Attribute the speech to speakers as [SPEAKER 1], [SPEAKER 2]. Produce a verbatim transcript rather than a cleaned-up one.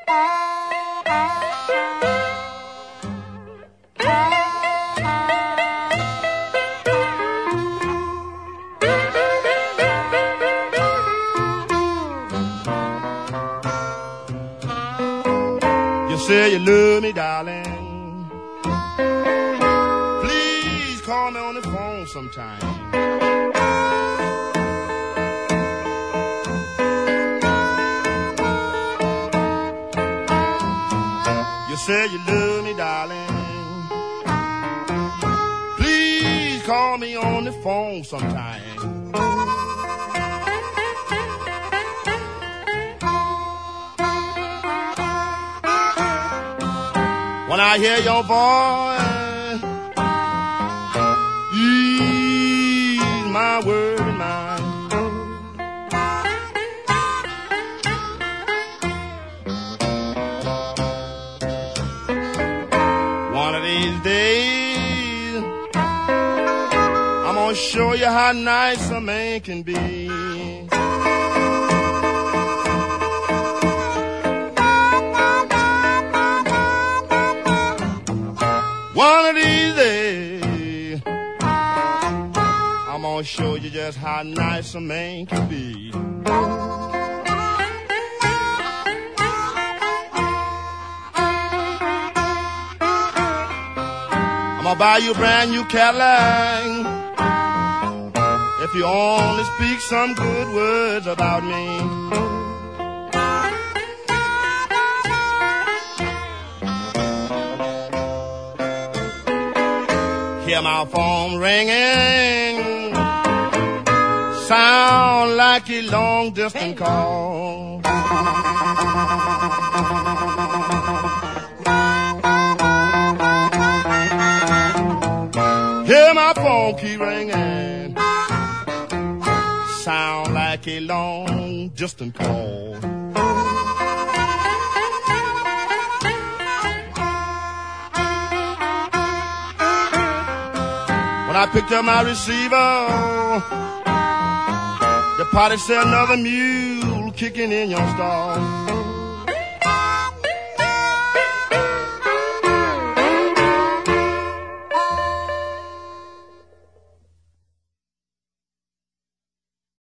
[SPEAKER 1] Say you love me, darling. Please call me on the phone sometime. You say you love me, darling. Please call me on the phone sometime. When I hear your voice, ease my worried mind. One of these days, I'm gonna show you how nice a man can be. One of these days, I'm gonna show you just how nice a man can be. I'm gonna buy you a brand new Cadillac if you only speak some good words about me. Hear my phone ringing, sound like a long distance call. Hear my phone keep ringing, sound like a long distance call. When I picked up my receiver, the party said another mule kicking in your stall.